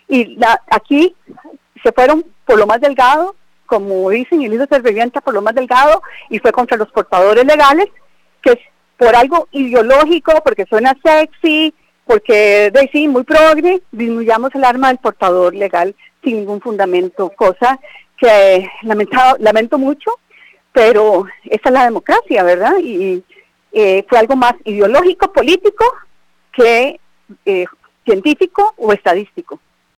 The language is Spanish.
Y aquí se fueron por lo más delgado, como dicen, el hizo servillenta por lo más delgado, y fue contra los portadores legales, que es por algo ideológico, porque suena sexy, porque sí, muy progre, disminuyamos el arma del portador legal sin ningún fundamento, cosa que lamento mucho, pero esa es la democracia, ¿verdad? Y fue algo más ideológico, político, que científico o estadístico.